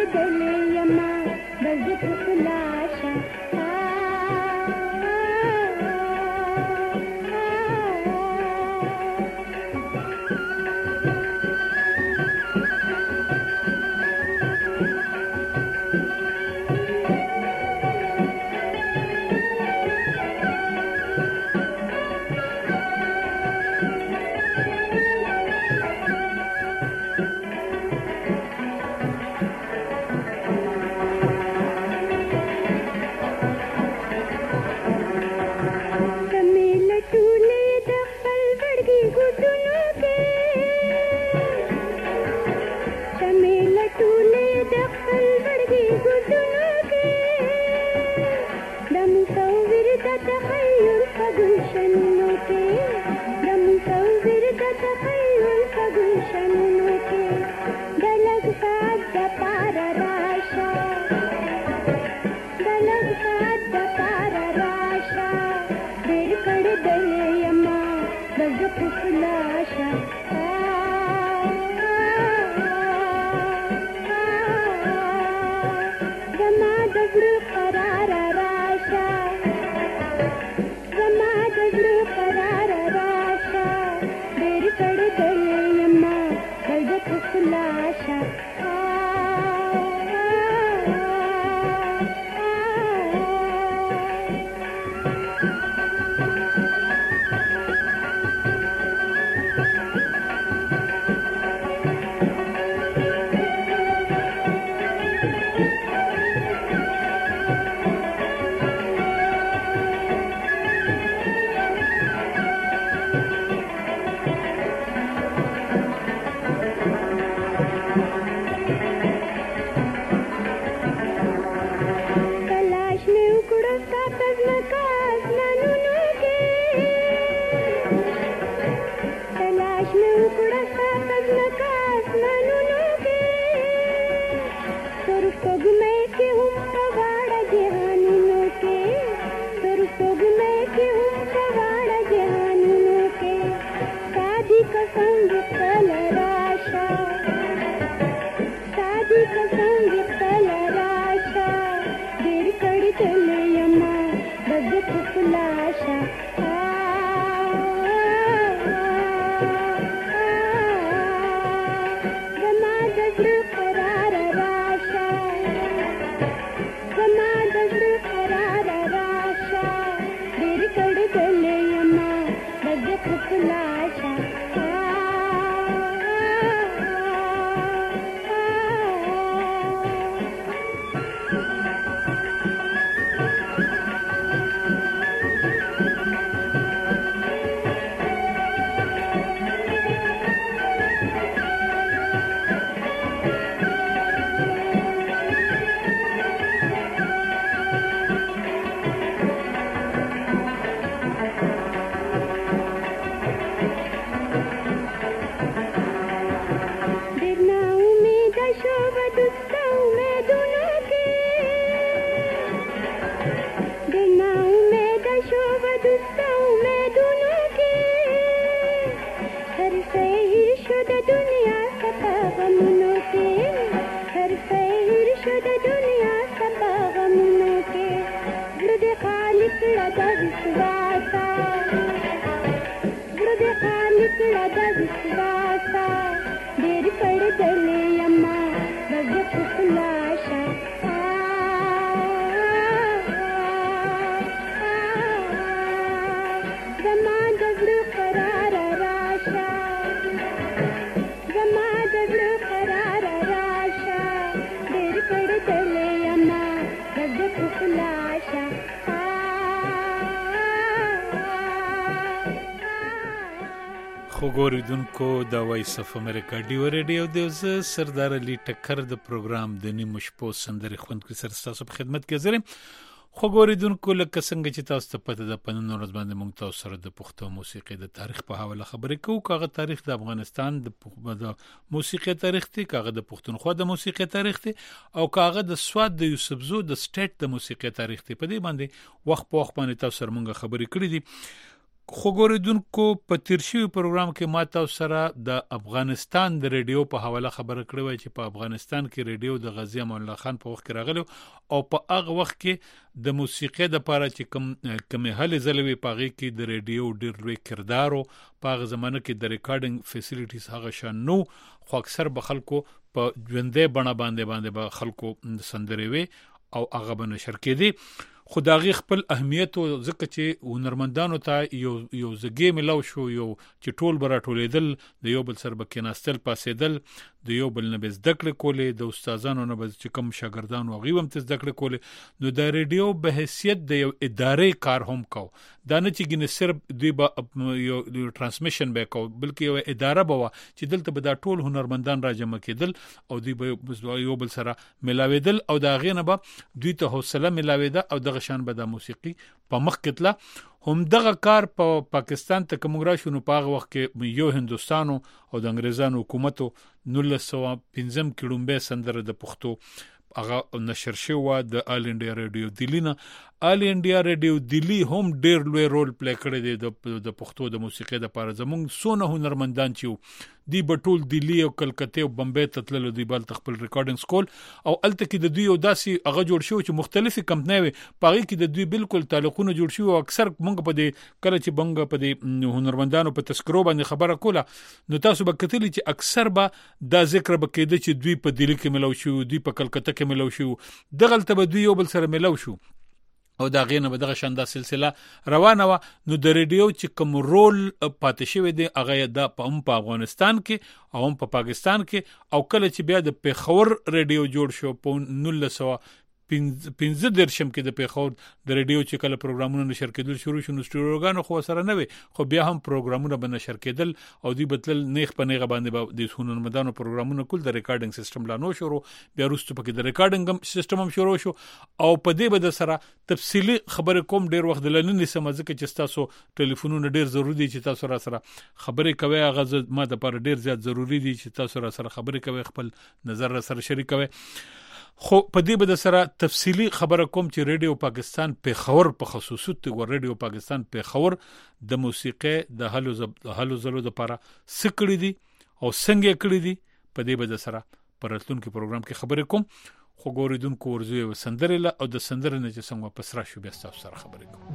دلې یما بل د خلاصه خوګوریدونکو د وایس اف امریکا ډیو ریډیو د سردار علي ټکر د پروګرام د نیمه شپو سندري خوندکو سره تاسو په خدمت کې حاضر یم. خوګوریدونکو لکه څنګه چې تاسو ته پته ده په نن ورځ باندې موږ تاسو سره د پښتو موسیقي د تاریخ په حواله خبرې کوو. کاغه تاریخ د افغانستان د موسیقي تاریخ دی، کاغه د پښتونخوا د موسیقي تاریخ دی، او کاغه د سواد د یوسفزو د سټیټ د موسیقي تاریخ دی. په دې باندې وخت په وخت باندې تاسو سره موږ خبرې کړې دي. خو ګوریدونکو په تیر شوي پروګرام کې ما تاسو سره د افغانستان د ریډیو په حواله خبره کړې وای چې په افغانستان کې ریډیو د غازی امان الله خان په وخت کې راغلی او په هغه وخت کې د موسیقۍ د لپاره چې کوم هلې ځلوي په هغه کې د ریډیو ډېر لوی کردار او په هغه زمانه کې د ریکارډینګ فیسیلیټیز هغه شان نو خو اکثر به خلکو په ژوندې بڼه باندې به خلکو سندري وي او هغه به نشر کېدي خو دا غي خپل اهمیت او ځکه چې هنرمندانو ته یو زګي ملو شو یو چې ټول برا ټولیدل د یو بل سر بکیناستل پاسېدل د یو بل نه زده کړې کولې د استادانو نه چې کوم شاګردانو هغه هم زده کړې کولې نو د ریډیو به حیثیت د یو ادارې کار هم کو دا نه چې ګنې صرف دوی به یو ترانسمیشن به کو بلکې یو اداره به چې دلته به دا ټول هنرمندان را جمع کېدل او دوی به یو بل سره ملاویدل او دا غینه به دوی ته حوصله ملاویده او د شان به د موسیقي په مخ کې تله هم دغه کار په پاکستان ته کوم راشو نو په هغه وخت کې یو هندستانو او د انګريزانو حکومتو 1915 کې لومبه سندره د پښتو هغه نشر شو د آل انډیا ریډیو دلی نه آل انډیا ریډیو دلی هم ډېر لوی رول پلی کړی دی د پښتو د موسیقۍ د لپاره زموږ سونه هنرمندان چې دی بټول دلی او کلکته او بمبئی ته تللو دی بل خپل ریکارډینګ سکول او الته کې د دوی او داسې هغه جوړ شو چې مختلفي کمپنۍ وي پاره کې د دوی بالکل تعلقونه جوړ شو او اکثر مونږ په دې کله چې بنګ په دې هنرمندانو په تذکرو باندې خبره کوله نو تاسو به کتلی چې اکثر به دا ذکر به کېده چې دوی په دلی کې ملو شو دوی په کلکته کې ملو شو دغلته به دوی یو بل سره ملو شو او دا غینه به دغه شانده سلسله روانه و نو د ریډیو چې کوم رول پاتې شوی دی هغه د په افغانستان کې او هم په پاکستان کې او کله چې بیا د پیښور ریډیو جوړ شو په 1915 کې د پیښور د ریډیو چې کله پروګرامونه نشر کېدل شروع شو نو سټوډیوګانو خو سره نه وي خو بیا هم پروګرامونه به نشر کېدل او دوی بدل نیخ په نیغه باندې د هنرمندانو پروګرامونه کول د ریکارډینګ سیستم لا نو شروع بیا وروسته پکې د ریکارډینګ سیستم هم شروع شو او په دې بده سره تفصیلی خبره کوم ډیر وخت لننې سمځه چې تاسو ټلیفونونه ډیر ضروری دي چې تاسو را سره خبرې کوي هغه ما د پر ډیر زیات ضروری دي چې تاسو را سره خبرې کوي خپل نظر را سره شریکوي خو په دې بده سره تفصیلی خبره کوم چې ریډیو پاکستان پیښور په خصوصیت و ریډیو پاکستان پیښور د موسیقۍ د هلو زلو د لپاره سکړی دي او څنګه کړی دي په دې بده سره پرتلونکو پروګرام کې خبرې کوم خو ګوریدونکو ورزوي وسندره له او د سندره نه چې څنګه پس را شو بیا تاسو سره خبرې کوم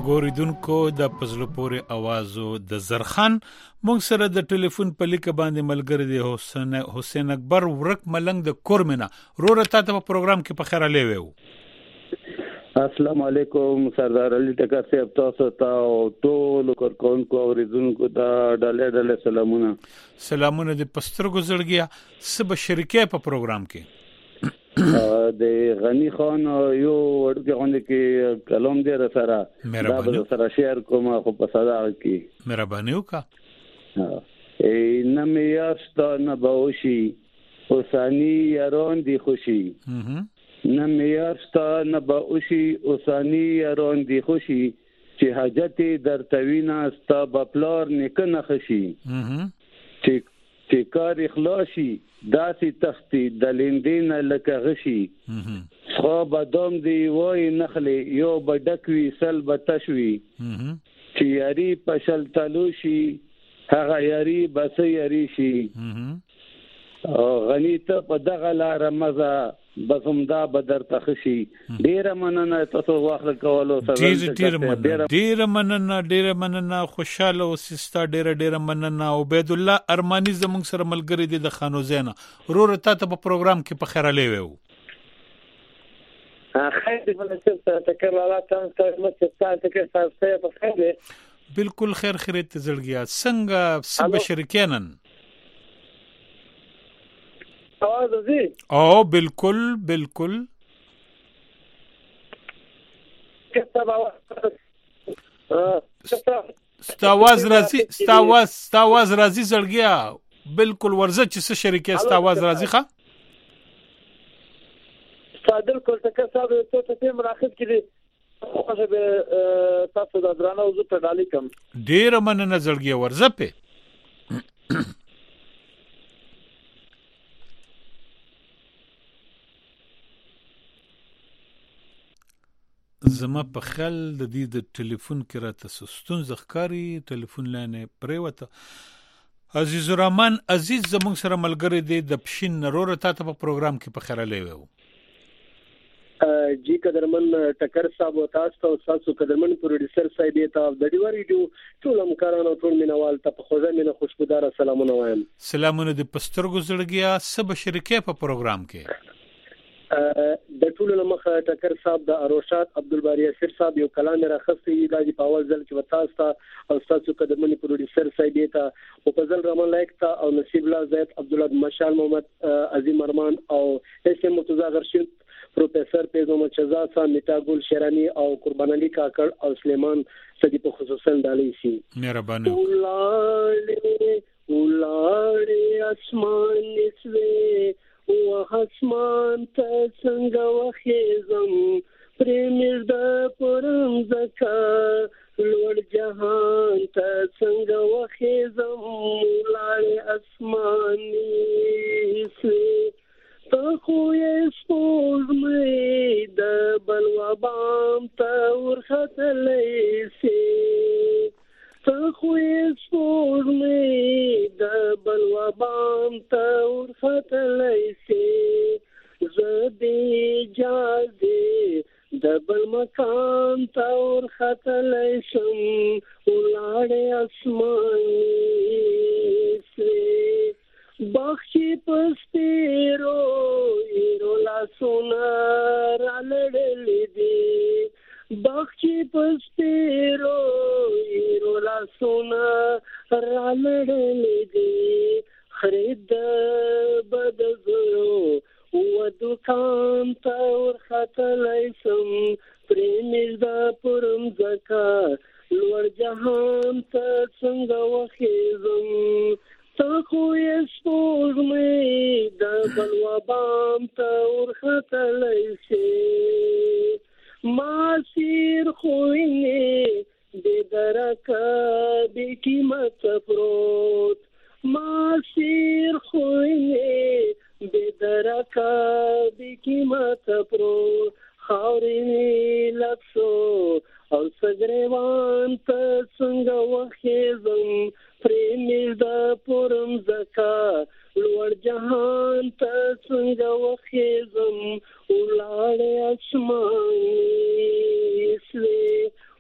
خوګوریدونکو د پزلو پورې اوازو د زرخان مونږ سره د ټلیفون په لیک باندې ملګری دی حسین اکبر ورک ملنګ د کورمنا روره تاسو په پروګرام کې په خیر علي وو. السلام علیکم سردار علي ټکر صاحب تاسو ته او ټول کورکونکو اوریدونکو ته ډاله سلامونه د پسترګو زړګیا سب شریکه په پروګرام کې د غنی خان یو ورته غونډه کې کلام دی سره دا سره شیر کوم خو په صدا کې مهرباني وکړه نه میاشتا نه باوشي اوسانی یاران دی خوشي نه میاشتا نه باوشي اوسانی یاران دی خوشي چې حاجت در توینا استا بپلار نکنه خشي چې کار اخلاصي داسي تختی دلیندین لکه غشي خو بدوم دی وای نخلی یو بدکوي سل بتشوي چې یاري پشل تلوشي هغه یاري بس یاري شي غنی ته په دغه لار مزه بسمدا بدر تخشي ډیر مننه تاسو واخل کولو سره ډیر مننه خوشاله اوسستا ډیر مننه عبید الله ارمانی زمونږ سره ملګری دی د خانو زینا روره تاسو په پروګرام کې په خیر علي وو. خیر دې ولڅ تکرارات تاسو مستعد کې تاسو په خیر بالکل خیر خیرت زړګیا څنګه سب شریکانن आवाज जी او بالکل ستاواز راځي زړګیا بالکل ورزه چې څه شریکه ستاواز راځي ښه صادر کول څه صاحب ته ته مراقب کړي خوښه به تاسو د درانه وزو په ډالي کم ډیر مننه زړګیا ورزه په زما په خل د دې د ټلیفون کې راته سستون زخکاری ټلیفون لاینه پریوته عزیز الرحمن عزیز زمونږ سره ملګری دی د پښین نروره تاسو په پروګرام کې په خیر علي وو. جی قدرمن ټکر صاحب او تاسو قدرمن پروډوسر صاحب ته د ډیوری ډیو ټول همکارانو ټول مینوال ته په خوږه مینه خوشبودار سلامونه وایم. سلامونه د پسترګو زړګیا سب شریکه په پروګرام کې د ټولو مخه ټکر صاحب د اروشات عبدالباری اسر صاحب یو کلام راخصي د په اول ځل کې وتاستا او تاسو قدمنی پروډوسر صاحب ته او په ځل رحمان لایق ته او نصیب الله زید عبد الله مشال محمد عظیم ارمان او اس ام مرتضی غرشید پروفیسور پیز محمد شهزاد صاحب میتا ګل شیرانی او قربان علي کاکړ او سلیمان سدی په خصوصا ډالي سي مهرباني ولاړې اسمان نسوي او اسمان ته څنګه وخیزم پرېمیر د پرم زکا لوړ جهان ته څنګه وخیزم لاړې اسمان نسوي ته خو یې سپوږمۍ د بلوا بام ته ورختلی سي ته خو یې سپوږمۍ د بلوا بام ته ورختلی سي زه دې جازې د بل مکان ته ورختلی شم ولاړې اسمان سي بخشي پسپیرو ایرو لاسونه رالړلې دي بخشي پسپیرو ایرو لاسونه رالړلې دي خرید بد زرو و دکان ته ورختلی سم پرېمیر د پرم زکا لوړ جهان ته څنګه وخیزم ته خو یې سپوږمۍ د بلوا بام ته ورختلی سي ما سیر خوینې د درکه بې قیمته پروت ما سیر خوینې د درکه بې قیمته پروت خاورې لکسو او سګریوان ته څنګه وخیزم پرېمیر د پرم زکا لوړ جهان ته څنګه وخیزم ولاړې اسمان سوي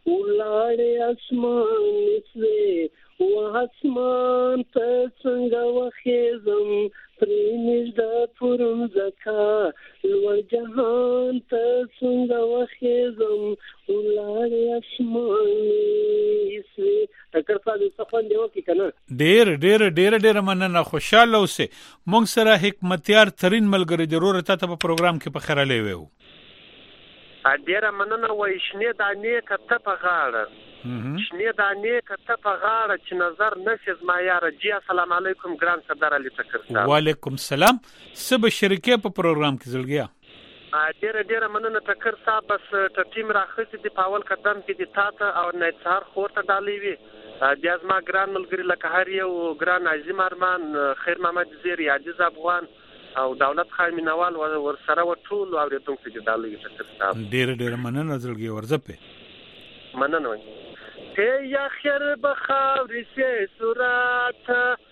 ولاړې اسمان نسوې واسمان ته څنګه وخېزم پرې نږدې پرون زکا لوړ جهان ته څنګه وخېزم ولاړې اسمان نسوې ټکر صاحب څه خوند وکړي کنه. ډېر مننه، خوشاله اوسه. مونږ سره حکمتیار ترين ملګری ضرور ته په پروګرام کې په خیره لیوو. ډېر مننه. وای شنه دانې کته په غاړه شنه دانې کته په غاړه چې نظر نشي زما یار جی. السلام علیکم ګران سردار علي ټکر صاحب. وعلیکم السلام. سب شریکه په پروګرام کې زلګیا. ډېر مننه ټکر صاحب. بس ټیم راخصي دی په اول قدم کې دی تاسو او نڅار خورته ډالې وي د ازما ګران ملګری لکه هر یو ګران عظیم ارمان خیر محمد زیری عزیز افغان او دولت خان مینوال ور سره و ټول اوریدونکو کې ډالې ټکر صاحب. ډېر مننه زلګي ورځپه مننه. یا خیر بخاوری سے سورات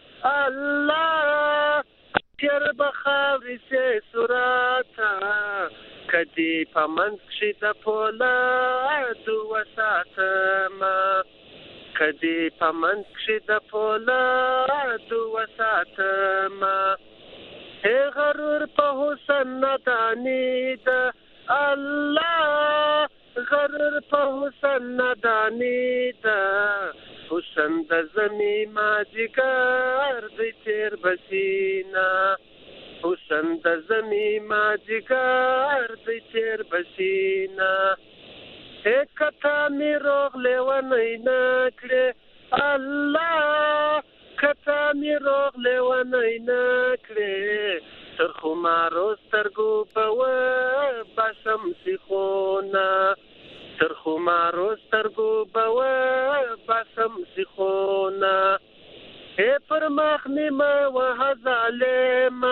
الله خیر بخاوری سے سورات کدی پمنځ شي د پولاد وساتما کدی پمنځ شي د پولاد وساتما هي غرور په حسن ندانی د الله غرر په حسن ندانی دا حسن د زمی ماجګر د تیر بسینا حسن د زمی ماجګر د تیر بسینا کتا می روغ لیونی نکړه الله کتا می روغ لیونی نکړه تر خمارو سترګو په بسم سیخونا تر خمارو سترګو په بسم سیخونا پر مخ نیمه وهظالم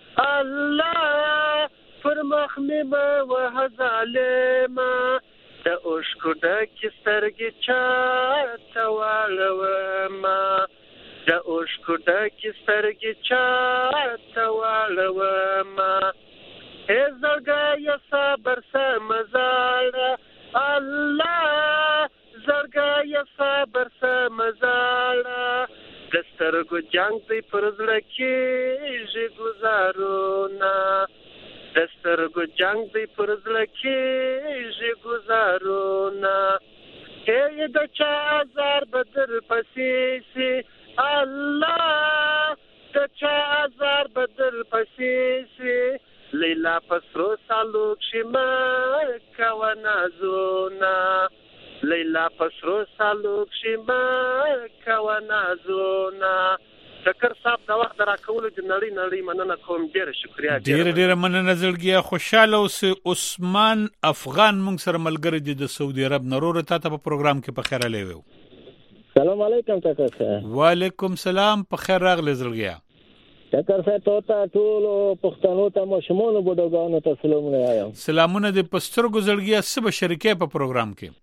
الله پر مخ نیمه وهظالم د اوشکو ډکې سترګې چاته واړومه د اوشکو ډکې سترګې چاته واړومه زړګیه صبر سمه زاړه الله زړګیه صبر سمه زاړه د سترګو جنګ دی پر زړه کېږي ګزارونه د سترګو جنګ دی پر زړه کېږي ګزارونه د چا ازار به در پسې سي الله د چا ازار به در پسې سي لیلا پسرو سالوک شما کوه نازونه لیلا پسرو سالوک شما کوه نازونه. ټکر صاحب دا وخت راکولو د نړۍ مننه کوم. ډېر شکریا. ډېر مننه زلګیا. خوشاله اوسه. عثمان افغان مونږ سره ملګری دی د سعودي عرب نرور ته په پروګرام کې په خیره لیوو. سلام علیکم ټکر صاحب. وعلیکم السلام. په خیر راغلی زلګیا. ټکر صاحب ته ټول پښتنو ته مشمون بډوګانو ته سلامونه وایم. سلامونه د پسترګو زلګیا. سب شریکه په پروګرام کې.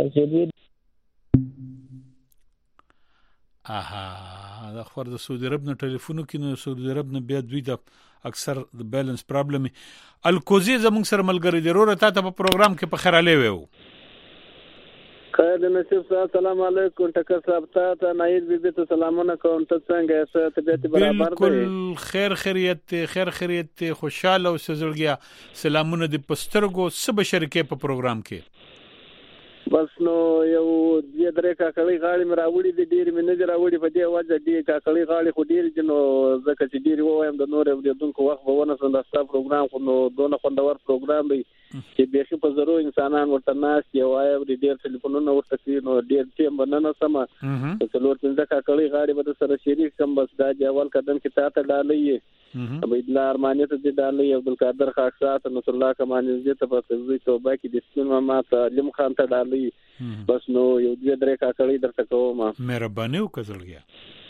دا خور د سعودي عرب نه ټلیفون کې نو سعودي عرب نه بیا دوی د اکثر د بیلانس پرابلم الکوزي زموږ سره ملګری دی. ضرورت ته په پروګرام کې په خیره لیوو. خیر نصیب صاحب. سلام علیکم ټکر صاحب. ته نایل بیبي ته سلامونه کوم. ته څنګه یې؟ طبیعت برابر دی؟ بالکل خیریت خوشاله او سزړګیا. سلامونه د پسترګو سب شریکه په پروګرام کې. بس نو یو دې درې کاکړی غاړي مې راوړي دي. ډېر مې نه راوړي په دې وجه دې کاکړی غاړي خو ډېر جنو ځکه چې ډېر وایم د نور اوریدونکو وخت به ونه سم. دا ستاسو پروګرام خو نو دونه خوندور پروګرام دی چې بیخي په زرو انسانان ورته ناست یو وایم. ډېر ټلیفونونه ورته کوي نو ډېر ټیم بننه سم په څلور پنځه کاکړی غاړي به سره شریک سم. بس دا د اول قدم کې تاسو ډالې عبدالله ارماني ته دې ډالې عبدالقادر خاکسات نصر الله کماني دې ته په تزوی توبه کې د سپین ماما ته علم خان ته ډالې. بس نو یو دې درې کاکړی درته کوم. مهرباني وکړئ.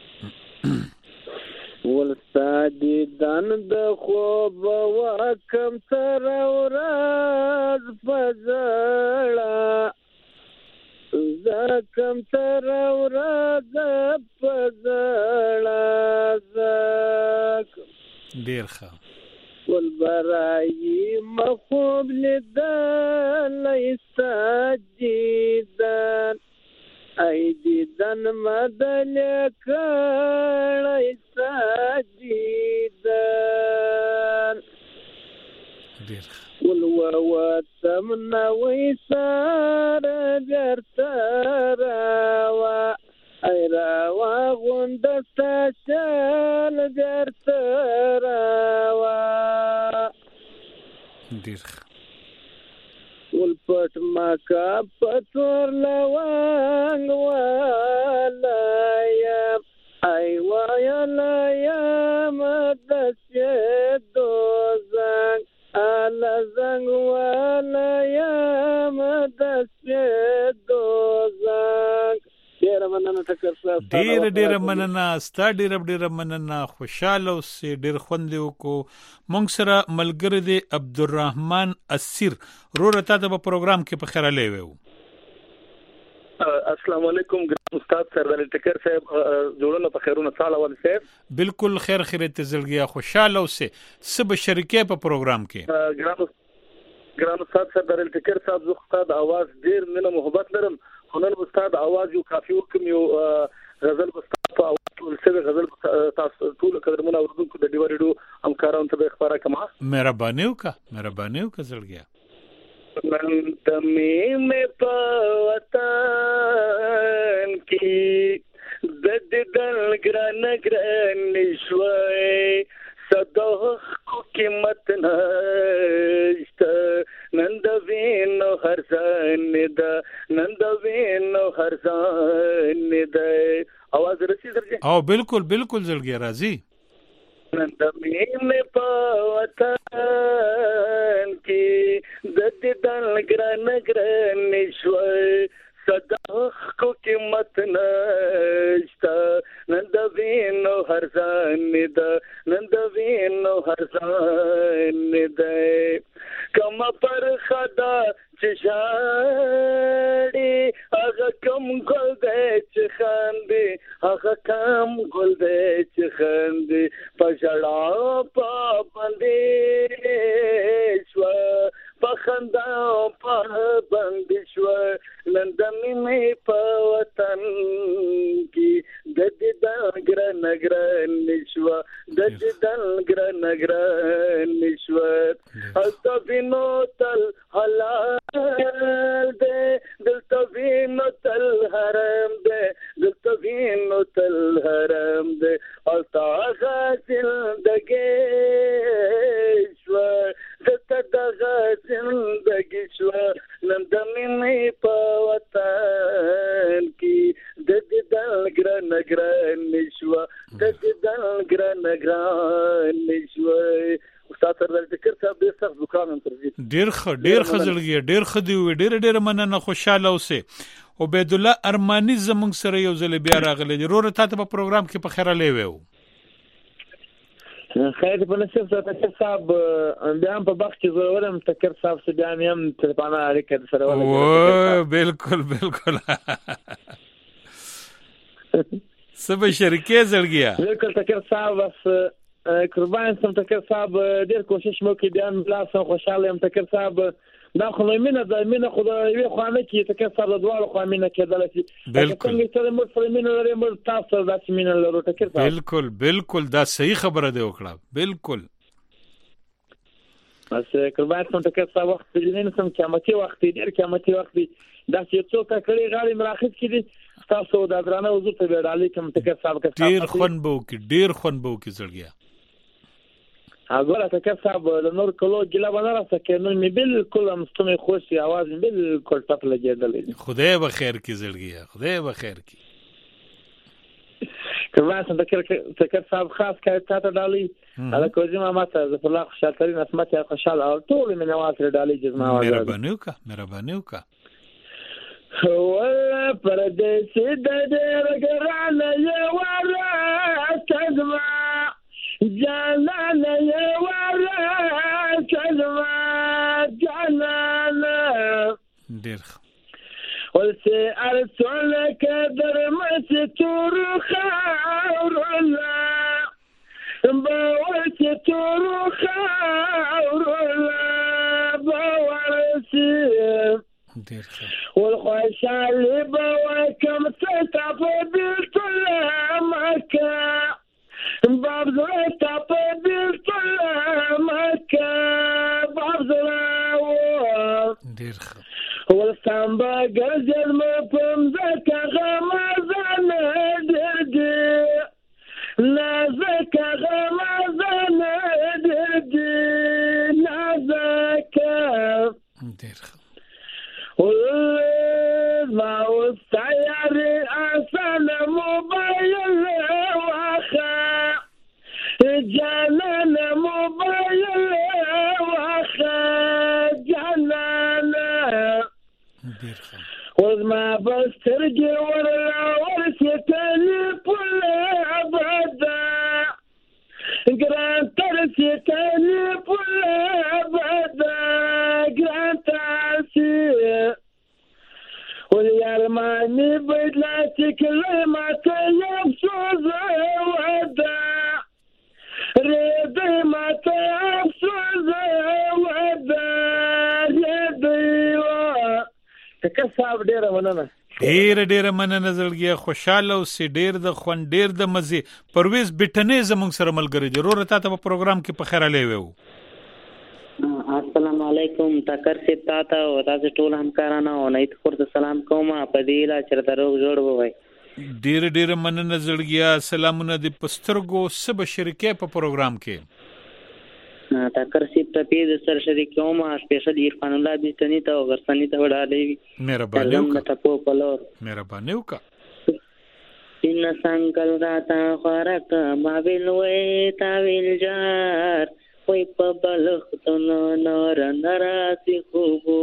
ولستاد دان د خوب وکم تر ورځ پزړه زکم تر ورځ پزړه زک. ډیر ښه. والبراي مخوب لدان ليستجدان أيديدان مدلك ليستجدان والواتمنا ويسار جرتراوا أيراوا غندستاشال جرتراوا والبط ماكا بطور لوانگ والايام أيوا يا لايام دسيه دوزان على زنگ والايام دسيه دوزان ډیر مننه ستا ډیر مننه خوشاله اوسې ډیر خوند وکړو مونږ سره ملګری دی عبدالرحمن اسیر روره تا ته په پروګرام کې په خیره لیوو السلام علیکم استاد سردار ټکر صاحب جوړونه په خیرونه ساله ول صاحب بالکل خیر خیرت زلګیا خوشاله اوسې سب شریکه په پروګرام کې ګران استاد سردار ټکر صاحب زه استاد आवाज ډیر مینه محبت لرم خنن استاد आवाज یو کافي وکم یو غزل استاد په आवाज ټول څه غزل تاسو ټول قدرمنه اوردونکو د ډیوریډو همکارانو ته ښکارا کما مهرباني وکړه زلګیا من تمي میں پوتان کی دد دل گران نشوي صدق کو قیمت نشت نندوینو هرزان دا आवाज رسی درجه او بالکل زلګیا راځي نندمي میں پوتان کی دد دل گران نشوي صدق کو قیمت نشتا نندوینو هرزان دا کما پر خدا چشاڑی آغا کم گل دے چخاندی پشڑا پا بندیشوا پخندا پا بندیشوا نندمی میں پوتن کی دد دنگر نشوا التفینو تل حلال دے دلتفینو تل حرام دے التاغا زندگی شوا دلتاغا زندگی شوا نندمی میں پوتن کی دد دنگر نشوا استاد سردار ټکر صاحب ډیر سخت زکام هم ترځي ډیر خزلګي ډیر خدي وي ډیر مننه خوشاله اوسه عبید الله ارمانی زمونږ سره یو ځل بیا راغلی دی روره تاسو په پروګرام کې په خیره لیوو خیر په نصیب سره ټکر صاحب بیا هم په وخت کې زورم ټکر صاحب سره بیا هم تلفانه اړیکه سره ولا بالکل سب شریکه زړګیا بالکل ټکر صاحب بس قربان سم ټکر صاحب ډیر کوشش مو کې بیا لا سم خوشاله يم ټکر صاحب دا خو مینه خدای وی خوانه کې ټکر صاحب د دوه خو مینه کېدل شي بالکل څنګه مر پر مینه لري مر تاسو د مینه لرو ټکر صاحب بالکل دا صحیح خبره دی وکړه بالکل بس قربان سم ټکر صاحب وخت دې سم قیامتي وخت ډیر قیامتي وخت دا چې څوک کړي غاړي مراخص کړي تاسو د درانه حضور ته وړاندې کوم ټکر صاحب کا ډیر خون بو کې زړګیا اگر ټکر صاحب د نور کلو ګلا بناره سکه نو می بالکل مستمع خوشي आवाज بالکل ټپ لګیدل خدای به خیر کی زړګیا کله ټکر صاحب خاص کار ته ډالي اله کوزي ما ته ز الله خوشالترین اسمت خوشاله او ټول مې نواز ډالي جسمه مهرباني وکړه ولا پردیسی د دې رګرانه یې ورا کزما جانانه یې ورا کزما جانانه ډیر ولسه ارسل کدر مستور خاور الله باور چې تور خاور باورسي ډیر ښه والخوشالي بوكم تتفضل مكة بابزر تفضل مكة بابزر ډیر ښه والسامبا قرجل مفمزك غمزان دردي نازك غمزان دردي نازك ډیر ښه ما والسياري أسان موبايل وخا جنان موبايل وخا جنان وما بسترجي ولا ورثتني كل أبدا قران ترثتني كل أبدا قران ترثي واليرماني بدلاتك لما تيبسوز ودا ريدي ما تيبسوز ودا ريدي تکساب ډیره مننه ډیره مننه زړګیا خوشاله او سي ډیر د خوان ډیر د مزي پرويز بټنې زمونږ سره ملګری ضرور ته په پروګرام کې په خیر لوي السلام علیکم تکر سي تاته او تاسو ټول همکارانو او نیت خورته سلام کوم په دې لا چرته روغ جوړ وای ډیر مننه زړګیا سلامونه د پسترګو سب شریکه په پروګرام کې تکر سي ته پیډ سره شریک کوم سپیشل عرفان الله بيستنی ته او غرسنی ته وډالې مهرباني وکړه ان سانګل راتا خورک ما ویلوي تا ویل جار وای په بلخت نور نراسی خوبو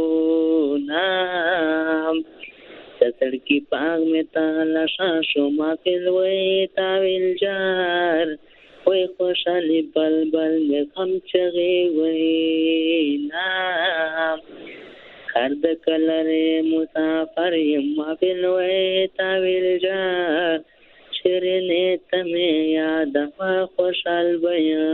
نام سړکی پاغ می تعالی شاشو ما ویلوي تا ویل جار وای خوشالي بلبل می غم چغي وای نام خرد کلره مسافر ما ویلوي تا ویل جار شرنه تمه یاد خوشال بیا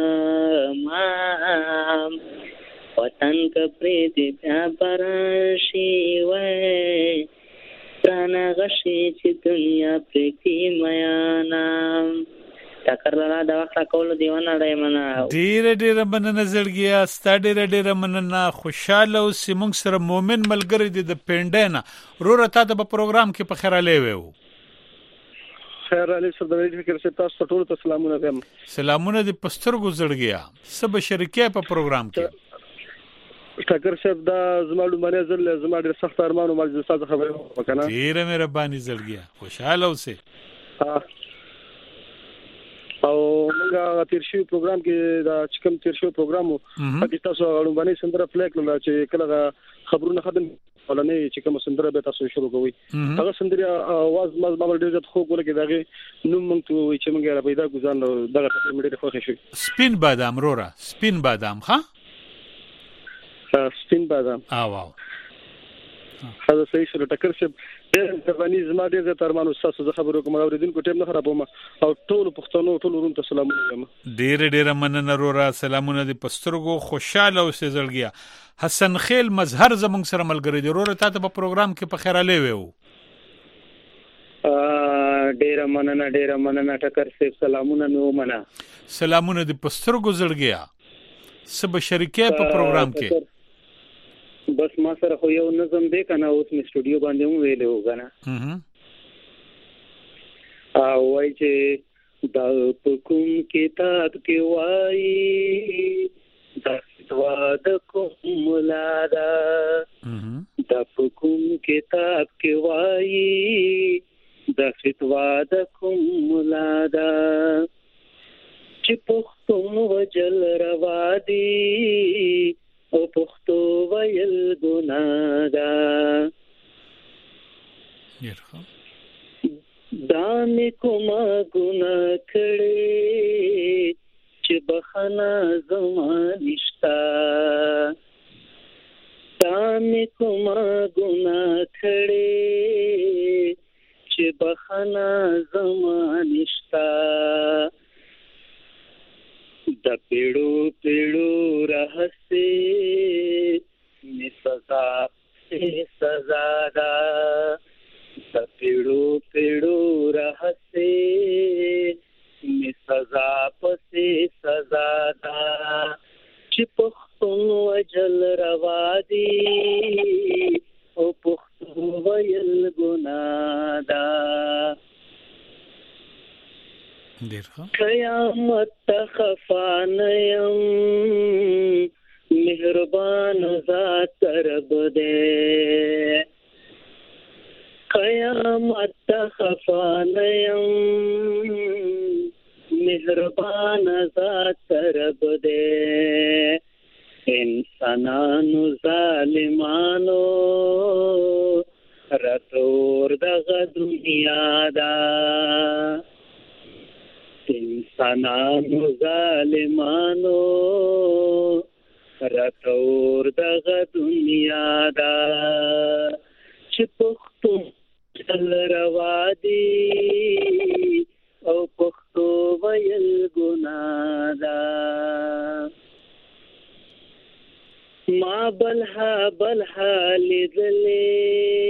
مام وطن کپری دی بیا برشي وای پرانا غشي چې دنیا پرتی میانا تکرلا دا وخت کول دیونه دایمنه ډیر مننه زړګیا ستا ډیر مننه خوشاله او سیمونږ سره مومن ملګری دی د پینډینا روره تا د پروګرام کې په خیر لوي خیر علي سردار فکر سے تاسو ټول ته سلامونه کوم سلامونه د پسترګو زړګیا سب شریکه په پروګرام کې ټکر شپ دا زماړو باندې زل زما ډیر سخت ارمانو مال استاد خبره وکړه ډیر مهرباني زړګیا خوشاله اوسه او موږ تیر شو پروګرام کې دا چکم تیر شو پروګرام پکې تاسو غړو باندې سندره پلیک نه چې کله خبرونه ختم ولنه چې کوم سندره به تاسو شروع کوئ هغه سندره आवाज ما ډیر ځت خو کوله کې داغه نو موږ ته وي چې موږ را پیدا ګزان دغه میډیا خوښ شي سپین بادام رورا سپین بادام ها سپین بادام واو هغه صحیح سره ټکر شه د باندې زما ډیر ځت ارمانو تاسو خبرو کوم اوریدونکو ټیم نه خرابوم او ټول پښتنو ټول ورونو ته سلامونه وایم ډیر مننه رورا سلامونه د پسترګو خوشاله او سزړګیا حسن خیل مظهر زمونږ سره ملګری دی رورا ته په پروګرام کې په خیر لوي ډیر مننه ټکر سیف سلامونه نو منا سلامونه د پسترګو زړګیا سب شریکه په پروګرام کې بس ما سره خو یو نظم دی کنه اوس می سټوډیو باندې مو ویلې وګنه وای چې دا کوم کتاب کې وای دا فتوا د کوم مولادا دا کوم کتاب کې وای دا فتوا د کوم مولادا چې پښتون وجل روا دي او پښتو ویل ګناه ده دا مې کومه ګناه کړې چې بخښنه زما نشته دا مې کومه ګناه کړې چې بخښنه زما نشته ډیر ښه. قیامت خفانیم مهربان ذات رب دے. قیامت خفانیم مهربان ذات رب دے. انسانانو ظالمانو رتور دغه دنیا دا. انسانانو ظالمانو رتور دغه دنیا دا. چې پښتون چل روا دي او پښتو ویل ګناه ده. ما بلها لیدلې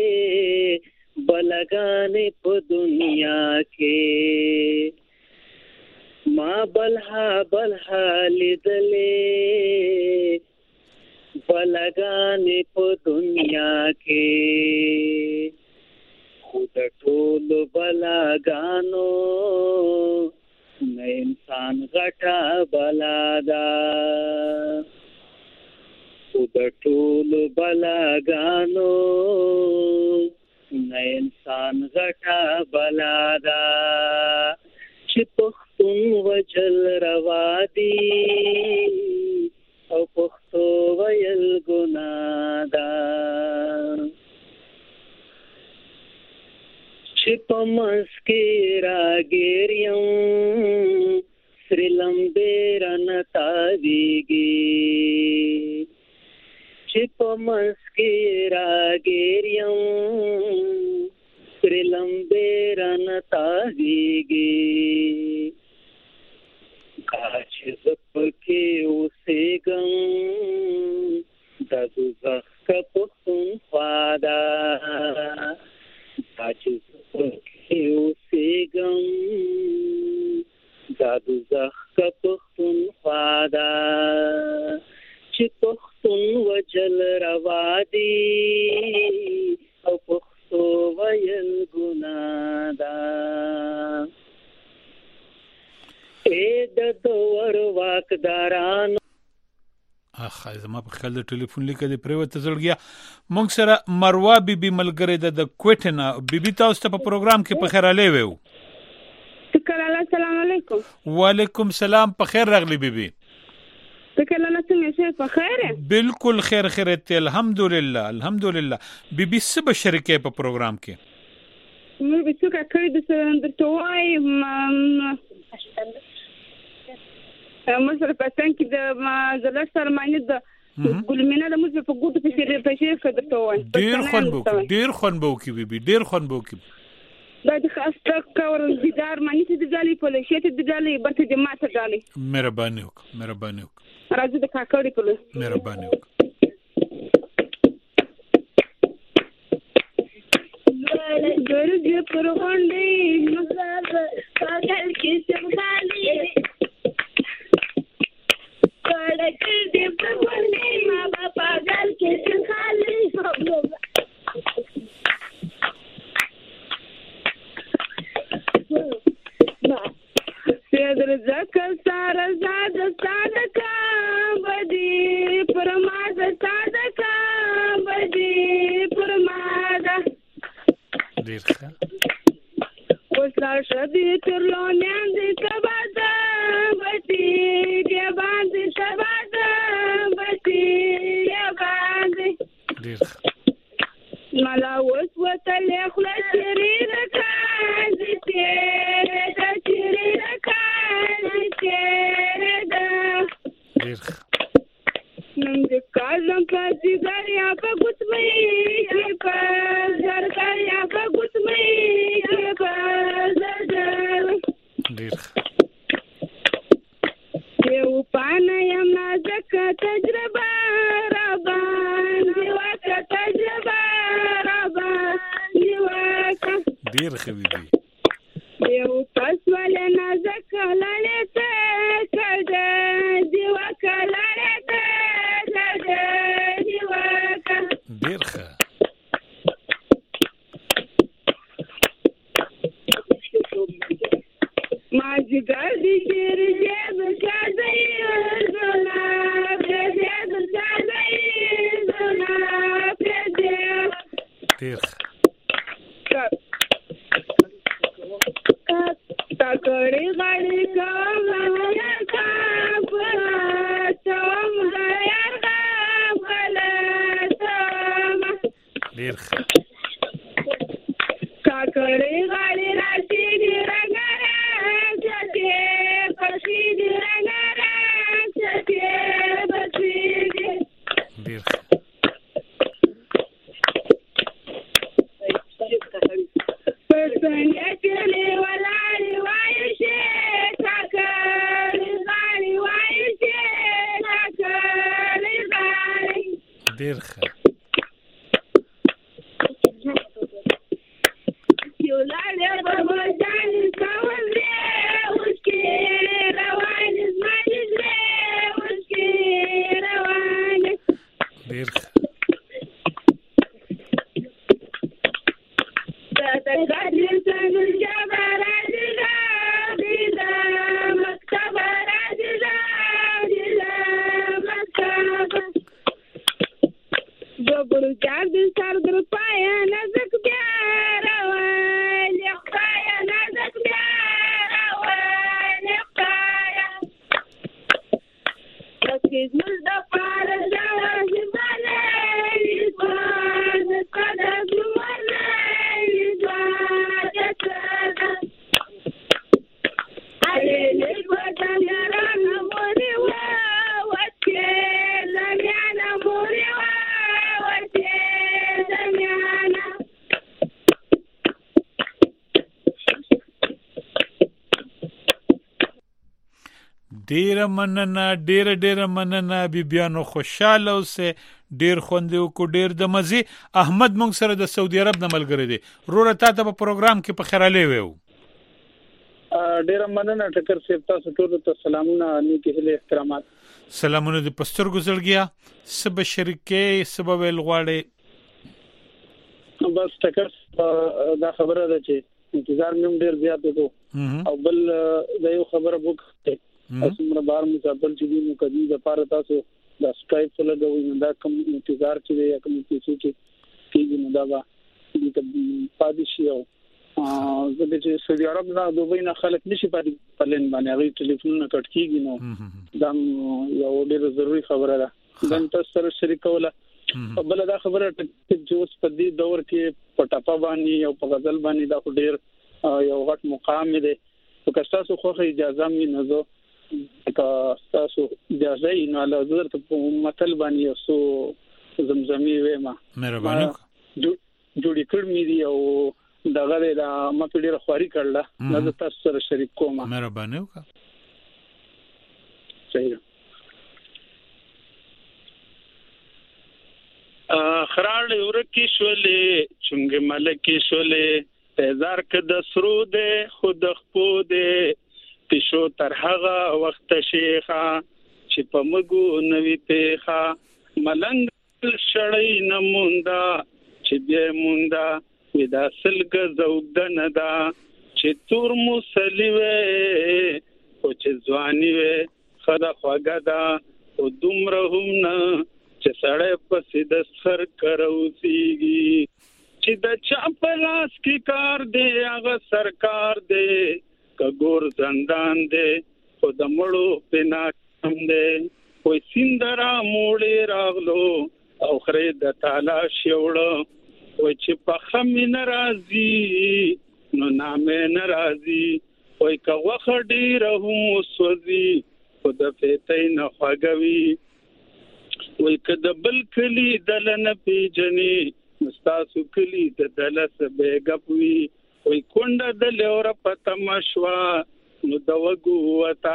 بلګانې په دنیا کې. ما بلها لیدلې بلګانې په دنیا کې. خود ټول بلګانو نه انسان غټه بلا ده. خود ټول بلګانو نه انسان غټه بلا ده. چې پښتون وجل روا دي او پښتو ویل ګناه ده. چې په منځ کې راګیر یم سرې لمبې رانه تاویږي. چې په منځ کې راګیر یم سرې لمبې رانه تاویږي. کاش زه پکې اوسېږم د دوزخ که پښتونخوا ده. کاش زه پکې اوسېږم د دوزخ که پښتونخوا ده. چې پښتون وجل روا دي او پښتو ویل ګناه ده. د دور واکدارانو زما په خیال د ټلیفون لیکه د پریوته زړګیا. مونږ سره مروه بیبي ملګری د کوټه نه. بیبي تاسو ته په پروګرام کې په خیر علي وو. شکر الله. السلام علیکم. وعلیکم السلام. په خیر راغلی بیبي. شکر الله. څنګه په خیر؟ بالکل خیر خیرت الحمدلله الحمدلله. بیبي څه به شریکه په پروګرام کې؟ مې به څه کړی د توای مثلا پاتن کې د زلر سرمانه د ګلمینه د موږ په ګوډ په شیر کې د توای ډیر خون بو کې بیبي ډیر خون بو کې. دا د خاصه کور دیدار مانی ته د ځالې په لشته د ځالې برته د ماته ځالې. مهرباني وک راځي د کاکړې په لور. مهرباني وک. ګرځ پر غونډې مزاب پاگل کې سمخالي. کړک دې په غونډې ما پاگل کې سمخالي. در زکه ساره زاد صادقه بدی پرماد صادقه بدی پرماد. ډیر ښه. اوس لا شدي ترلونیان دې کباده بدی بیا باندې کباده بدی بیا باندې. ډیر ښه. ملا اوس وتلې خله چیرې رکا دې تیرې د چیرې رکا دې تیرې د. ډیر ښه. نن دې کالم په ځګریا په ګوتمې کې په زرګریا په ګوتمې کې په زرګر. ډیر ښه. یو پانه یم نازک تجربه را باندې وکړه تجربه را باندې وکړه. ډیر ښه بیبي. یو پس ولې نازک لړې ته کړه دی وکړه لړې ته کړه دی وکړه. ډیر ښه. ما जिगर दी शेर जेब का दई सोना जेब का दई सोना ډیر تکړی غړی کوم یا کا پرتم غیا کا غلطم ډیر تکړی غړی راشي دی رنگره چته پسی دی رنگره چته پسی ډیر پسند چلی ولاړی وایشه تکړی غړی وایشه تکړی غړی ډیر ښه ډیر مننه بیبیانو خوشاله اوسه ډیر خوندې کو ډیر د مزي احمد مونږ سره د سعودي عرب نه ملګری دی روره تاسو په پروګرام کې په خیراله ویو ډیر مننه ټکر سیب تاسو ټول ته سلامونه نیکی هله احترامات سلامونه د پستر ګزړګیا سب شریکې سب ویل غواړي بس ټکر دا خبره ده چې انتظار مې ډیر زیات وکړو او بل دا یو خبره وکړه اسمره بار مقابل چې موږ کدي د پاره تاسو د سکایپ څخه لګوي دا کوم انتظار چې یا کوم څه چې نو دا د پادشي او چې سعودي عرب نه دوی نه خلک نشي پاتې پلن باندې غوي ټلیفون نه کټ کیږي نو دا یو ډېر ضروری خبره ده دا تاسو سره شریکوله بل دا خبره چې اوس په دې دور کې پټاپا باندې او په غزل باندې دا ډېر یو غټ مقام دی او که تاسو خو اجازه مې نه زه که تاسو اجازه یې نه لازم ته په متل باندې سو زمزمي وېما مهرباني جوړی کړ مې دی او دغه د مکه ډیره خواري کړله نو تاسو سره شریک کوم مهرباني وکړه صحیح خراړ ورکی شولې چنګ ملکی شولې هزار کده سرود خود خپو دې پښو تر هغه وخت شيخه چې په مګو نوي پیخه ملنګ شړې نموندا چې به موندا ودا سلګ زوګدن دا چې تور مسلوي او چې ځواني وي خدا خوګه دا او دومره هم نه چې سړې پسې د سر کروسيږي چې د چا په لاس کې کار دی هغه سرکار دی کګور زندان دی خو د مړو پنا کم دی کوئی سیندرا موړې راغلو او خره د تعالی شوړو وای چې په خمې ناراضي نو نامې ناراضي وای کغه خډي رهم سوځي خود فیتې نه خوګوي وای کده بل کلی دلن پیجنې مستاسو کلی د دلس بیګپوي وای کونډه د لور پته مشوا نو دوګو وتا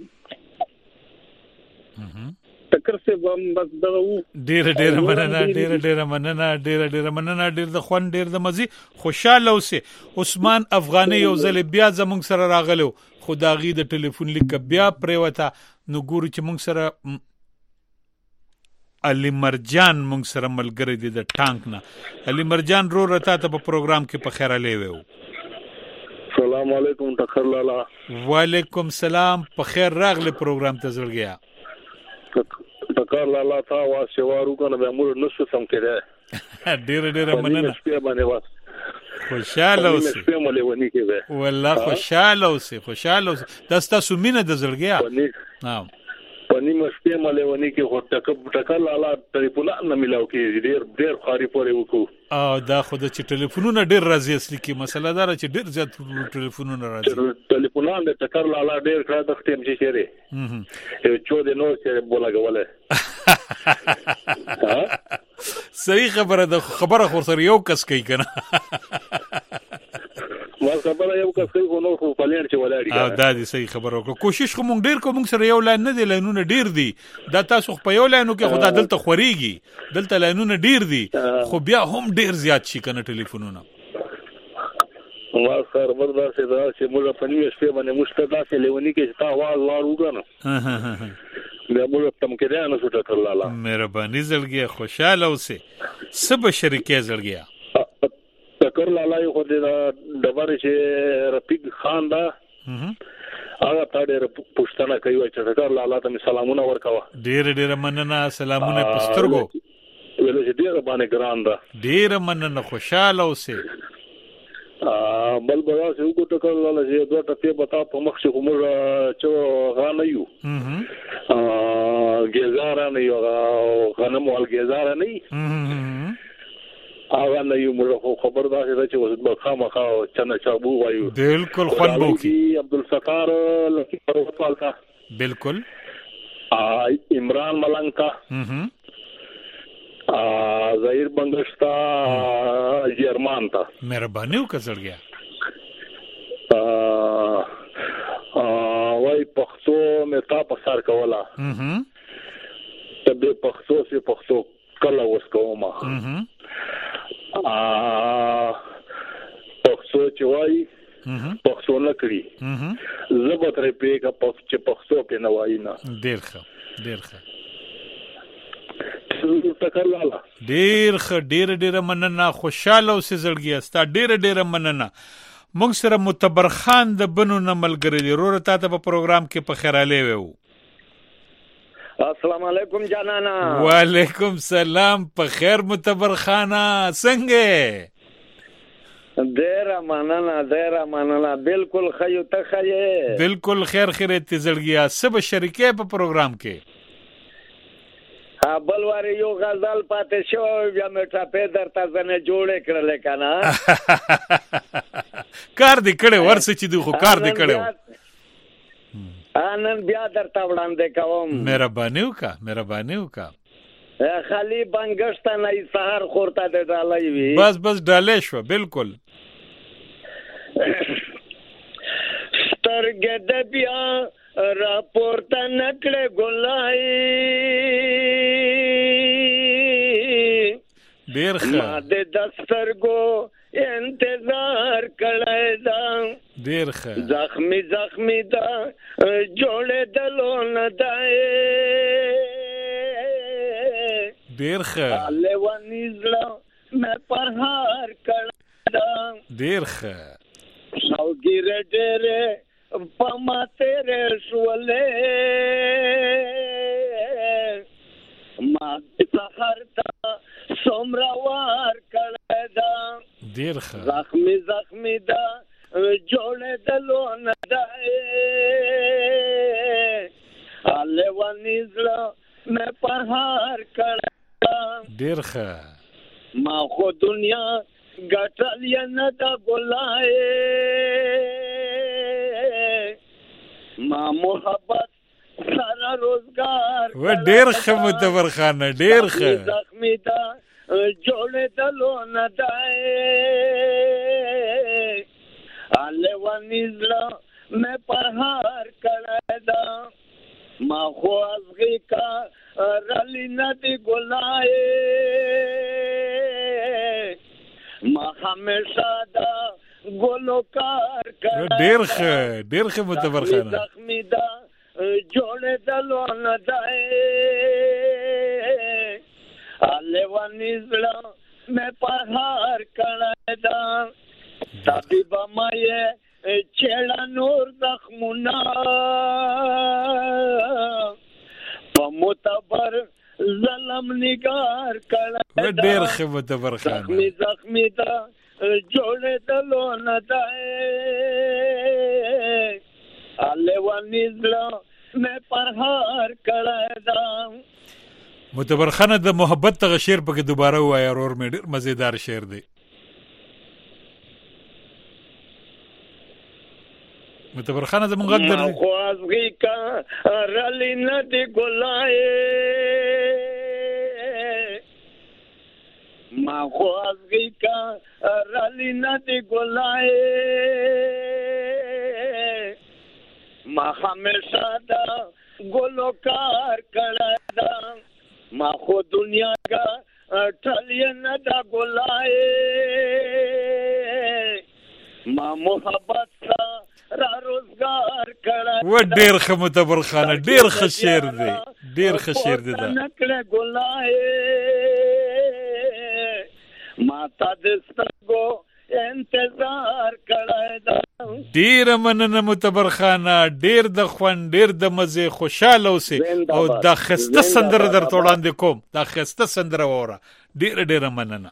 تکر سے بم بس دغه ډیر مننه ډیر د خوان ډیر د مزي خوشاله اوسه عثمان افغاني یو ځل بیا زمونږ سره راغلو خداغي د ټلیفون لیک بیا پریوتا نو ګورو چې مونږ سره علي مرجان مونږ سره ملګری دی د ټانک نه علي مرجان رو رتا ته په پروګرام کې په خیراله ویو سلام السلام علیکم ټکر لالا. وعلیکم سلام. په خیر راغله پروګرام ته زړګیا. ټکر لالا تا واسوارو کنه به موږ نو سم کړه. ډیر مننه. سپیا باندې واس. خوشاله اوسې. سپیا ملي ونی کې به. والله خوشاله اوسې. دستا سومینه د زړګیا. ها. پنی مشپې ملي ونی کې هو ټکر لالا ټلیفون نه ملاو کې ډیر خاري پورې وکړو. دا خو د ټلیفونونو ډیر راځي اصلي کې مسله دا چې ډیر زیات ټلیفونونه راځي. ټلیفونان د ټکر لالا ډیر کړه د ختم شي شری. یو چو د نو سره بولاګوله. صحیح خبره خو سره یو کس کوي کنه. ما خبره یو کس کوي نو خو پلان چې ولاړی. دا دې صحیح خبره وکړه. کوشش کوم ډیر کوم سره یو لاین نه دی، لاینونه ډیر دي. دا تاسو په یو لاینو کې خدای دلته خوريږي، دلته لاینونه ډیر دي، خو بیا هم ډیر زیات شي کنه ټلیفونونه. ما سره مردا سي دا چې موږ په نیو شپه باندې مشتدا سي لیونی کې تا आवाज وارو کنه. بیا موږ تم کې نه سوټ کړل لاله. مهرباني زړګي خوشاله اوسه. سب شریکه زړګي. ټکر لالا یو خو د دبر چې رفیق خان دا هغه تا ډېر پښتنه کوي چې ټکر لالا ته سلامونه ورکوه. ډېر مننه. سلامونه پسترګو. ولې چې ډېر باندې ګران ده. ډېر مننه. خوشاله اوسه. بل بڑا سے کو ټکر لالا چې دوه ټپه بتا په مخ چې موږ چې غانه یو ګزاره نه یو غنم ول ګزاره نه هغه نه یو موږ خبردار دی چې وسد خامخا چنه چابو وایو. بالکل خوان بو کی عبدالستار لکی پروتوال کا. بالکل. عمران ملنگ کا. ظاهر بنگشتا جرمان تا. مهرباني وکړل گیا. وای پښتو مې تا په سر کولا. ته به پښتو سي پښتو کله وسکوما. پښتو چې وای پښتو نه کړی. زه به ترې پیګه چې پښتو په نه وای نه. ډیر ښه. ټکر لالا ډیر مننه. خوشاله اوسې زړګي. ستا ډیر مننه. موږ سره متبر خان د بنو نه ملګری دی. رور ته په پروګرام کې په خیراله وو. السلام علیکم جانانا. وعلیکم سلام. په خیر متبر خانا څنګه؟ ډیر مننه. بالکل خیو ته خیه. بالکل خیر خیرت زړګیا. سب شریکه په پروګرام کې. بل واره یو غزل پاتې شو بیا مې ټاپې درته ځنه جوړې کړلې کنه. کار دې کړې ورسې چې دی خو کار دې کړو. نن بیا درته وړاندې کوم. مهرباني وکړه. خالی بنګشت نه سحر خورته دې ډالۍ وي. بس ډالۍ شو. بالکل. سترګې د بیا راپورته نکړې ګلای ډیر ښه. ما د دسترګو انتظار کړی دا. ډیر ښه. زخمی دا جوړې دلو نه دی. ډیر ښه. لیوانی زړه مې پرهار کړی دا. ډیر ښه. شوګیره ډېرې پما تیرې شولې ما سحر ته څومره وار کړی دا. ډیر ښه. زخمی دا جوړېدلو نه دی. لیوانی زړه مې پرهار کړی دا. ډیر ښه. ما خو دنیا ګټلې نه ده ګلای. ما محبت سره روزګار. و ډیر ښه متبر خان. ډیر ښه. زخمی دا جوړېدلو نه دی. لیوانی زړه مې پرهار کړی دا. ما خو ازغی کا رلی نه دی ګلای. ما همیشه دا ګلو کار کړی. ډیر ښه متبر خان. زخمی دا جوړېدلو نه دی. لیوانی زړه مې پرهار کړی دا. طبیبه ما یې چړه نور زخمونه په متبر ظلم نگار کړه ډېر ښه متبر خان زخمی دا جوړه دلو نه ده اله ونیزلو مې پرهار کړه دا متبر خان د محبت ته شعر پکې دوباره وایي اور مې ډېر مزیدار شعر دی متبر خان زمونږ غږ درځي خوازګي کا رلی نه دی ګلای ما خوازګي کا رلی نه دی ګلای ما همیشه دا ګلو کار کړه دا ما خو دنیا کا ټلیا نه دا ګلای ما محبت را روزگار کړه و ډېر ښه متبر خان ډېر ښه شعر دی ډېر ښه شعر دی دا نکړه ګلای ما تاسو ستګو انتظار کړه دا ډېر مننه متبر خان ډېر د خوان ډېر د مزه خوشاله اوسه او د خسته سندره در وړاندې کوم د خسته سندره وره ډېر مننه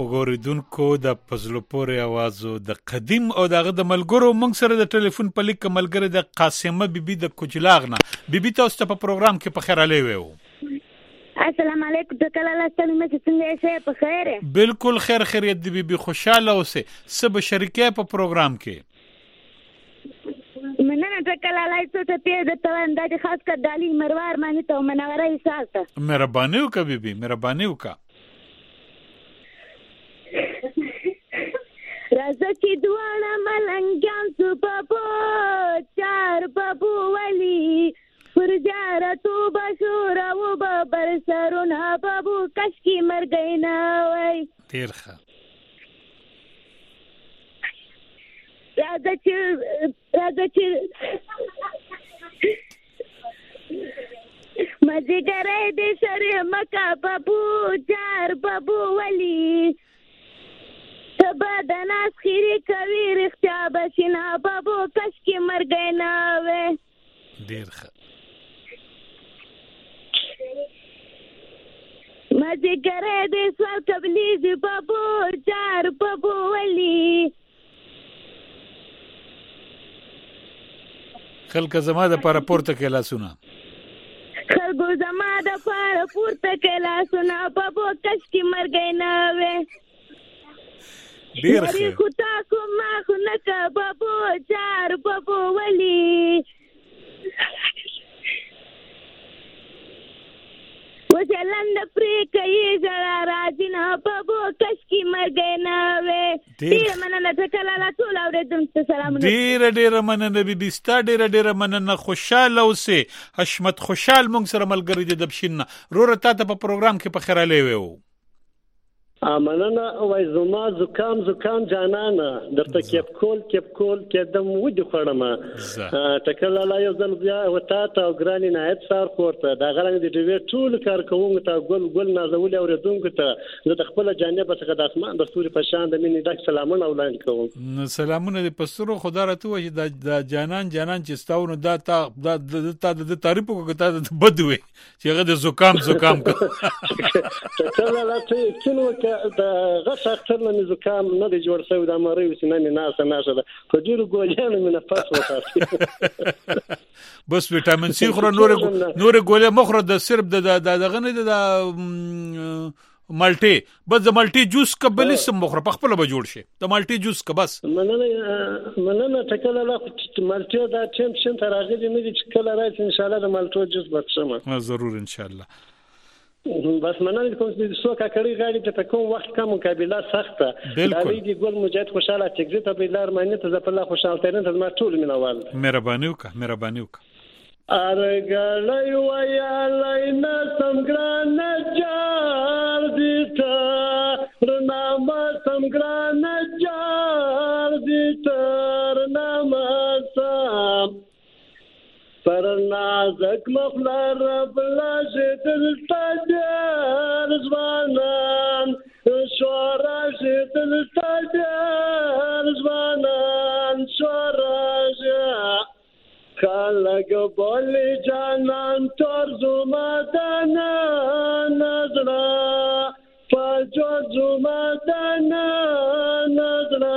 خوګوریدونکو د پزلو پورې आवाजو د قدیم او دغه د ملګرو مونږ سره د ټلیفون په لیک ملګری د قاسمه بیبي د کوجلاغنه بیبي تاسو ته په پروګرام کې په خیر علي وو. السلام علیکم تکل الله ستنه چې څنګه یې په خیر؟ بالکل خیر خیریت دی بیبي خوشاله اوسه سب شریکه په پروګرام کې. مننه تکل الله ته ته د توان د خاص کر دالی مروار مانی ته منوره حساب ته مهرباني وکړه بیبي مهرباني وکړه. راځه چې دواړه ملنګان سو بابو چار بابو ولی پر جارتو بشور او ببر سرونه بابو کشکی مرګی نه وای ډیر ښه. راځه چې مزه ګرای دې سره مکا بابو چار بابو ولی تبا د ناس خیری کوي رښتیا بشینا بابو کشکی مرګی نه وې ډیر ښه. مازیګری د سوال قبلیږي بابو چار بابو ولی خلک زما د پاره پورته کې لاسونه خلکو زما د پاره پورته کې لاسونه بابو کشکی مرګی نه وې ډیر ښه. خو تاسو ما خو نکا بابو چار بابو ولی وچلند پری کوي زړه راځي نه بابو کشکی مرګی نه وې. ډیر مننه تکل الله ټول اورېدونکو ته سلامونه. ډیر مننه بیبي ستا ډیر مننه خوشاله اوسه حشمت خوشحال مونږ سره ملګری د دبشینه روره تا ته په پروګرام کې په خیر علي وو. مننه وای زما زکام جانانه درته کېپ کول کېدم ودی خړم تکل الله یو ځل بیا وتا ته ګرانی نهایت سار کوړه دا غرنګ دی ډیر ټول کار کوم ته ګل نازول اوریدونکو ته د خپل جانب څخه د اسمان د ستوري په شان د مینې د سلامونه اولاد کوم. سلامونه د پسترو خدا راته وای د جانان چې ستاونه دا د تعریف کوګه ته بدوي چې هغه د زکام تکل الله ته کینو د غش اختر نه زکام نه دی جوړ شوی د مری وسنه ناسه ده په ډیرو ګولانو مې نفس وکړ بس ویټامین سی خور نور ګولې مخره د صرف دغه نه د مالټي بس د مالټي جوس قبل سم مخره په خپل به جوړ شي د مالټي جوس کا بس مننه تکل الله مالټي دا چم تر هغه نه دي چې کله راځي ان شاء الله د مالټو جوس بچم ضرور ان شاء الله. بس مننه کوم چې څوک کړي غاړي ته کوم وخت کوم مقابله سخته دا دی ګل مجاهد خوشاله چې ته به لار معنی ته زپ الله خوشاله ترين ته ما ټول منوال مهرباني وکړه ارګلای وای لینا سمګران جار دیتا رنامه سمګران جار دیتا رنامه سم پرنازک مخلار بلاش دلتاجر زبانان شوراش دلتاجر زبانان شوراش خلق بولی جانان ترزو مدانا نظرا فجوزو مدانا نظرا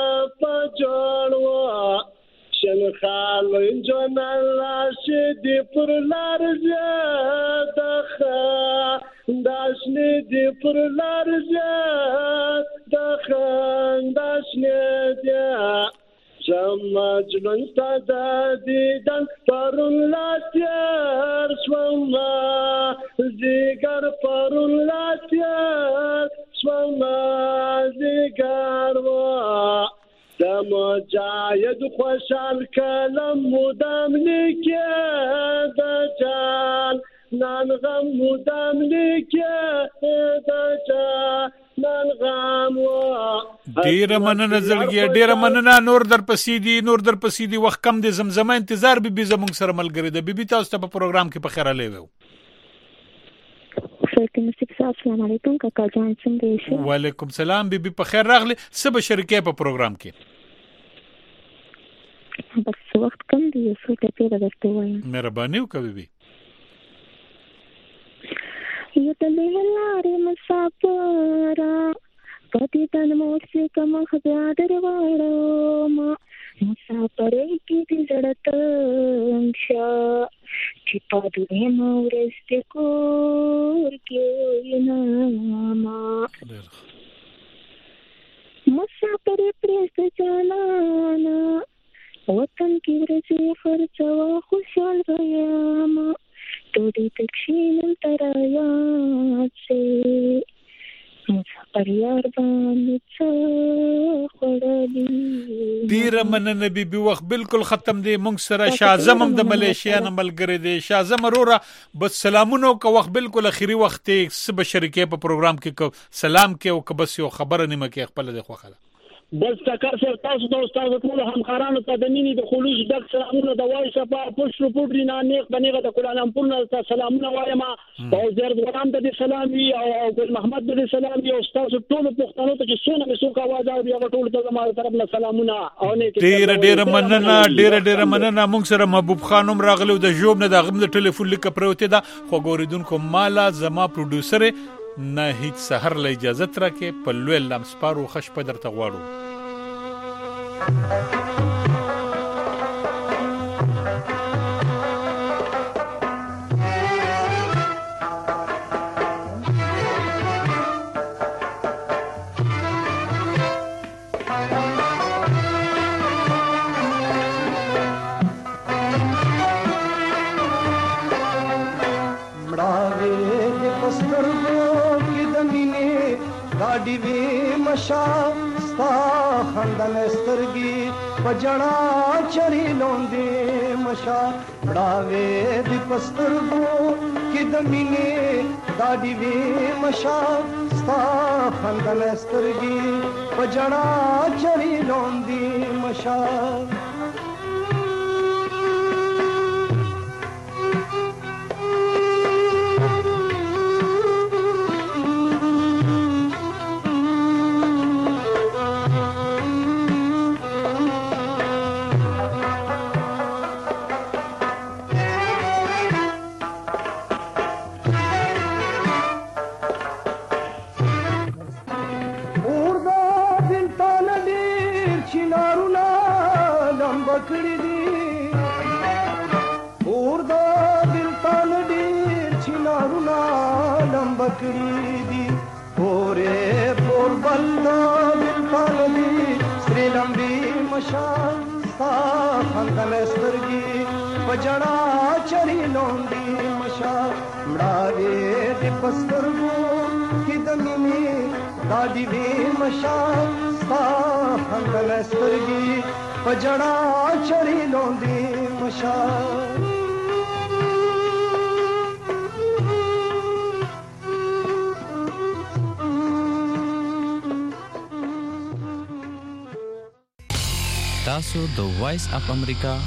فجوڑوا شن خالین جون الله شدی پر لار زیاده خنداشنی دی پر لار زیاده خنداشنی دی جمجلون ستا دیدن پرون لاتیر شوما زیگر پرون لاتیر شوما زیگر د مجاهد خوشال کلم مدام لیکه د جان نان غم مدام لیکه د جان نان غم ډیر مننه زلګي ډیر مننه نور در پسې دی وخت کم د زمزمه انتظار به زمونږ سره ملګری د بیبي تاسو ته په پروګرام کې په خیر علي وو. السلام علیکم کاکا جان څنګه یې؟ وعلیکم سلام بیبي په خیر راغلی سب شریکه په پروګرام کې بس وخت کم دی څو ته پیدا درته وایم مهرباني وکړه بیبي. یو تلې لارې مسافر پاتې تن مور سے کم خزا درواړم مسافرۍ کې دې زړه تنګ شه چې پاتې مورس دې کور کې وینما مسافرۍ پرېږده جانانه وطن کې ورځې خرڅوه خوشحال به یم ډوډۍ ته کښېنم تر یاد سې مسافر یار باندې څه خوړلي ډیره مننه بیبي وخت بالکل ختم دی مونږ سره شاه هم د ملیشیا نه ملګری دی شاه وروره بس سلامونه کو وخت بالکل اخیری وخت څه به شریکې په پروګرام کې کو سلام کې او که بس یو خبره نیمه کې خپل د خوخه بس تکر سر تاسو د استاد ټول همکارانو ته د مینې د خلوص ډک سلامونه د وای صفه پښتو پوډری نه نیک بنیغه د کولالمپور نه سلامونه وایم او زرد ورام ته سلام وی او ګل محمد د سلام وی او استاد ټول پښتنو ته چې څونه مسوک आवाज او بیا ټول ته زموږ طرف نه سلامونه او نه ډیر مننه ډیر مننه مونږ سره محبوب خانم راغلو د جوب نه د غم د ټلیفون لیک پروته ده خو ګوریدونکو مالا زما پروډوسر نه هیڅ سحر له اجازه ترکه په لوی لم سپارو خش په درته غواړو ډیوی مشا ستا خندل سترګي پجړا چری لوندې مشا بڑاوي د پسترګو کې د مینې دا ډیوی مشا ستا خندل سترګي پجړا چری لوندې مشا کړی دی اورې پور بلدا دل پاللی سری لمبي مشال ستا خندل سترګي پجړا چری لوندي مشال مړاوي د پسترګو کې د مینې دادی وی مشال ستا خندل سترګي پجړا چری لوندي مشال تاسو د وایس اف امریکا